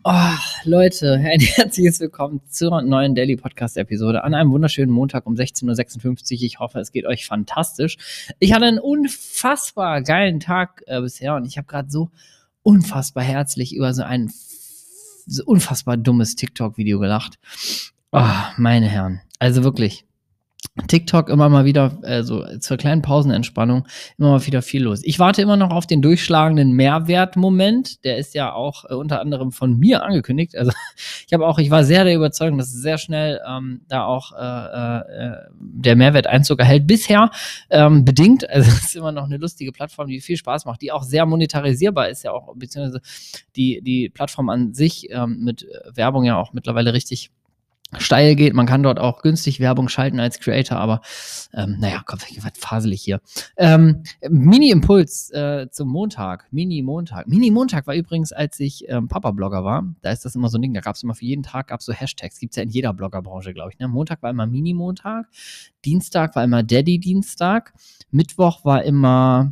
Oh, Leute, ein herzliches Willkommen zur neuen Daily Podcast-Episode an einem wunderschönen Montag um 16.56 Uhr. Ich hoffe, es geht euch fantastisch. Ich hatte einen unfassbar geilen Tag bisher und ich habe gerade so unfassbar herzlich über so ein so unfassbar dummes TikTok-Video gelacht. Oh, meine Herren, also wirklich. TikTok immer mal wieder, so zur kleinen Pausenentspannung, immer mal wieder viel los. Ich warte immer noch auf den durchschlagenden Mehrwertmoment. Der ist ja auch unter anderem von mir angekündigt. Also ich war sehr der Überzeugung, dass sehr schnell da auch der Mehrwert Einzug erhält. Bisher bedingt, also es ist immer noch eine lustige Plattform, die viel Spaß macht, die auch sehr monetarisierbar ist ja auch, beziehungsweise die Plattform an sich mit Werbung ja auch mittlerweile richtig steil geht. Man kann dort auch günstig Werbung schalten als Creator, aber komm, was faselig hier. Mini-Impuls zum Montag. Mini-Montag. Mini-Montag war übrigens, als ich Papa-Blogger war. Da ist das immer so ein Ding, da gab es immer für jeden Tag so Hashtags. Gibt es ja in jeder Bloggerbranche, glaube ich. Ne? Montag war immer Mini-Montag. Dienstag war immer Daddy-Dienstag. Mittwoch war immer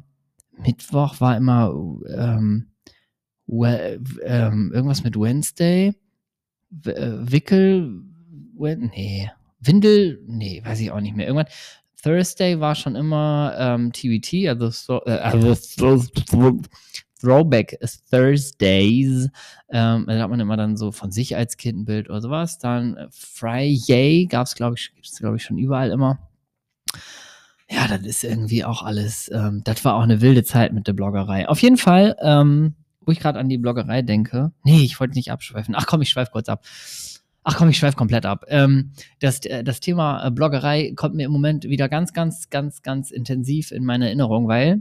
irgendwas mit Wednesday. Windel, weiß ich auch nicht mehr. Irgendwann, Thursday war schon immer TBT, also Throwback Thursdays. Da hat man immer dann so von sich als Kind ein Bild oder sowas. Dann Friday gibt's glaube ich schon überall immer. Ja, das ist irgendwie auch alles, das war auch eine wilde Zeit mit der Bloggerei. Auf jeden Fall, wo ich gerade an die Bloggerei denke. Nee, ich wollte nicht abschweifen. Ach komm, ich schweife komplett ab. Das Thema Bloggerei kommt mir im Moment wieder ganz, ganz, ganz, ganz intensiv in meine Erinnerung, weil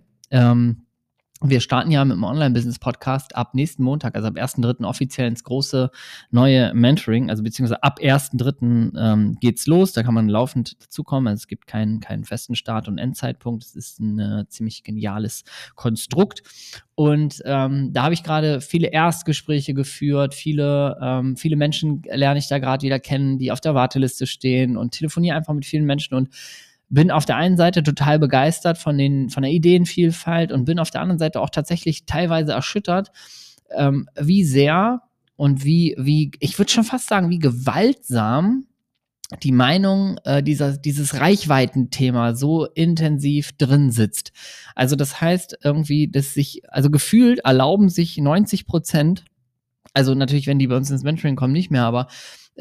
wir starten ja mit dem Online-Business-Podcast ab nächsten Montag, also ab 1.3. offiziell ins große neue Mentoring, also beziehungsweise ab 1.3. Geht's los, da kann man laufend dazukommen, also es gibt keinen festen Start- und Endzeitpunkt, es ist ein ziemlich geniales Konstrukt und da habe ich gerade viele Erstgespräche geführt, viele Menschen lerne ich da gerade wieder kennen, die auf der Warteliste stehen und telefoniere einfach mit vielen Menschen und bin auf der einen Seite total begeistert von der Ideenvielfalt und bin auf der anderen Seite auch tatsächlich teilweise erschüttert, wie sehr und wie, ich würde schon fast sagen, wie gewaltsam die Meinung dieses Reichweitenthema so intensiv drin sitzt. Also das heißt irgendwie, also gefühlt erlauben sich 90%, also natürlich, wenn die bei uns ins Mentoring kommen, nicht mehr, aber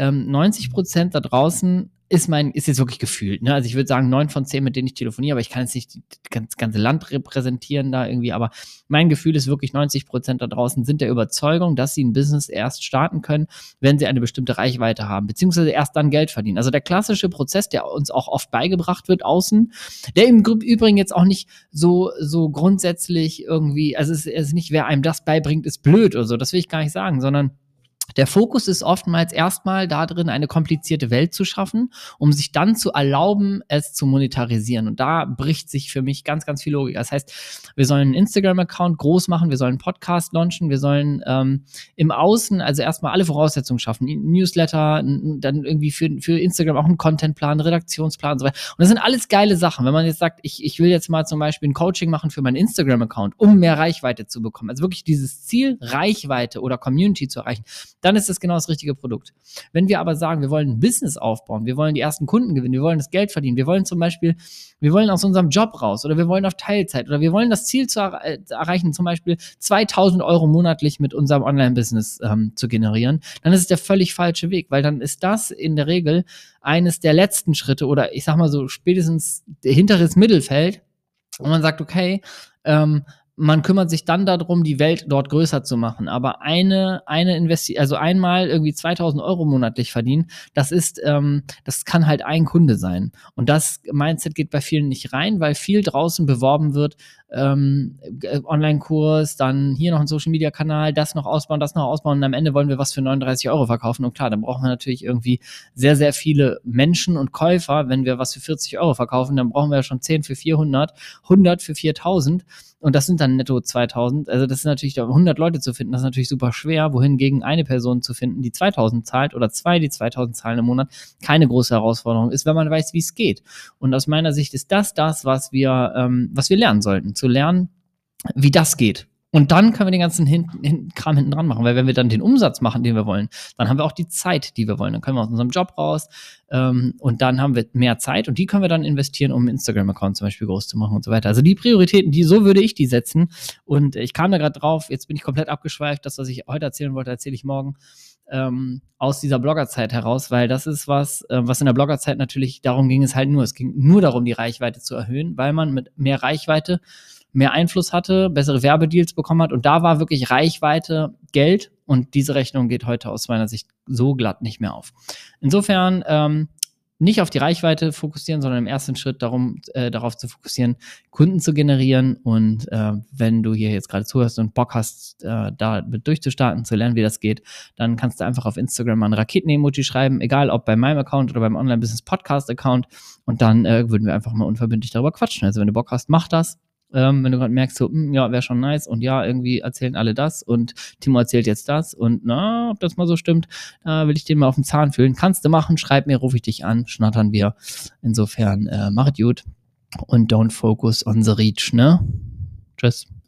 90% da draußen ist jetzt wirklich gefühlt, ne? Also ich würde sagen 9 von 10, mit denen ich telefoniere, aber ich kann jetzt nicht das ganze Land repräsentieren da irgendwie, aber mein Gefühl ist wirklich, 90% da draußen sind der Überzeugung, dass sie ein Business erst starten können, wenn sie eine bestimmte Reichweite haben, beziehungsweise erst dann Geld verdienen. Also der klassische Prozess, der uns auch oft beigebracht wird außen, der im Übrigen jetzt auch nicht so grundsätzlich irgendwie, also es ist nicht, wer einem das beibringt, ist blöd oder so, das will ich gar nicht sagen, sondern der Fokus ist oftmals erstmal darin, eine komplizierte Welt zu schaffen, um sich dann zu erlauben, es zu monetarisieren. Und da bricht sich für mich ganz, ganz viel Logik. Das heißt, wir sollen einen Instagram-Account groß machen, wir sollen einen Podcast launchen, wir sollen im Außen also erstmal alle Voraussetzungen schaffen. Newsletter, dann irgendwie für Instagram auch einen Contentplan, einen Redaktionsplan und so weiter. Und das sind alles geile Sachen. Wenn man jetzt sagt, ich will jetzt mal zum Beispiel ein Coaching machen für meinen Instagram-Account, um mehr Reichweite zu bekommen. Also wirklich dieses Ziel, Reichweite oder Community zu erreichen, dann ist das genau das richtige Produkt. Wenn wir aber sagen, wir wollen ein Business aufbauen, wir wollen die ersten Kunden gewinnen, wir wollen das Geld verdienen, wir wollen aus unserem Job raus oder wir wollen auf Teilzeit oder wir wollen das Ziel erreichen, zum Beispiel 2.000 Euro monatlich mit unserem Online-Business zu generieren, dann ist es der völlig falsche Weg, weil dann ist das in der Regel eines der letzten Schritte oder ich sag mal so spätestens hinteres Mittelfeld, wo man sagt, okay, man kümmert sich dann darum, die Welt dort größer zu machen. Aber also einmal irgendwie 2.000 Euro monatlich verdienen, das kann halt ein Kunde sein. Und das Mindset geht bei vielen nicht rein, weil viel draußen beworben wird, Online-Kurs, dann hier noch ein Social-Media-Kanal, das noch ausbauen und am Ende wollen wir was für 39 Euro verkaufen. Und klar, dann brauchen wir natürlich irgendwie sehr, sehr viele Menschen und Käufer. Wenn wir was für 40 Euro verkaufen, dann brauchen wir ja schon 10 für 400, 100 für 4.000 und das sind dann netto 2.000. Also das ist natürlich, 100 Leute zu finden, das ist natürlich super schwer, wohingegen eine Person zu finden, die 2.000 zahlt oder zwei, die 2.000 zahlen im Monat, keine große Herausforderung ist, wenn man weiß, wie es geht. Und aus meiner Sicht ist das, was wir lernen sollten, zu lernen, wie das geht. Und dann können wir den ganzen Kram hinten dran machen, weil wenn wir dann den Umsatz machen, den wir wollen, dann haben wir auch die Zeit, die wir wollen. Dann können wir aus unserem Job raus und dann haben wir mehr Zeit und die können wir dann investieren, um einen Instagram-Account zum Beispiel groß zu machen und so weiter. Also die Prioritäten, so würde ich die setzen. Und ich kam da gerade drauf, jetzt bin ich komplett abgeschweift. Das, was ich heute erzählen wollte, erzähle ich morgen. Aus dieser Bloggerzeit heraus, weil das ist was in der Bloggerzeit natürlich, darum ging es halt nur. Es ging nur darum, die Reichweite zu erhöhen, weil man mit mehr Reichweite mehr Einfluss hatte, bessere Werbedeals bekommen hat und da war wirklich Reichweite Geld und diese Rechnung geht heute aus meiner Sicht so glatt nicht mehr auf. Insofern nicht auf die Reichweite fokussieren, sondern im ersten Schritt darauf zu fokussieren, Kunden zu generieren und wenn du hier jetzt gerade zuhörst und Bock hast, da mit durchzustarten, zu lernen, wie das geht, dann kannst du einfach auf Instagram mal ein Raketen-Emoji schreiben, egal ob bei meinem Account oder beim Online-Business-Podcast-Account und dann würden wir einfach mal unverbindlich darüber quatschen. Also wenn du Bock hast, mach das. Wenn du gerade merkst, so, ja, wäre schon nice und ja, irgendwie erzählen alle das und Timo erzählt jetzt das und na, ob das mal so stimmt, da will ich den mal auf den Zahn fühlen. Kannst du machen, schreib mir, rufe ich dich an, schnattern wir. Insofern, machet gut und don't focus on the reach, ne? Tschüss.